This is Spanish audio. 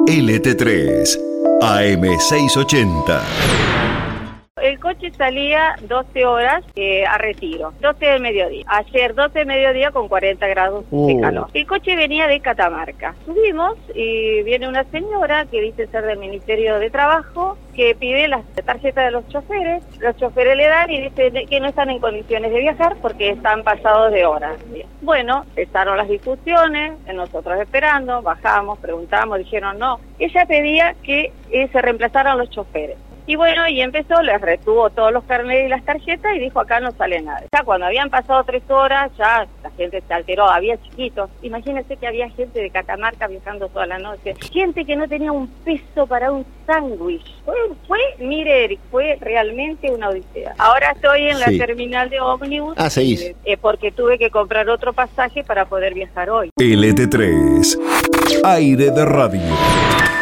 LT3, AM680. El coche salía 12 horas a Retiro, 12 del mediodía. Ayer 12 del mediodía con 40 grados de calor. El coche venía de Catamarca. Subimos y viene una señora que dice ser del Ministerio de Trabajo, que pide las tarjetas de los choferes. Los choferes le dan y dicen que no están en condiciones de viajar porque están pasados de horas. Bueno, empezaron las discusiones, nosotros esperando, bajamos, preguntamos, dijeron no. Ella pedía que se reemplazaran los choferes. Y bueno, y empezó, les retuvo todos los carnets y las tarjetas y dijo acá no sale nada. Ya cuando habían pasado 3 horas, ya la gente se alteró, había chiquitos. Imagínense que había gente de Catamarca viajando toda la noche. Gente que no tenía un peso para un sándwich. Mire Eric, fue realmente una odisea. Ahora estoy en la terminal de ómnibus porque tuve que comprar otro pasaje para poder viajar hoy. LT3, aire de radio.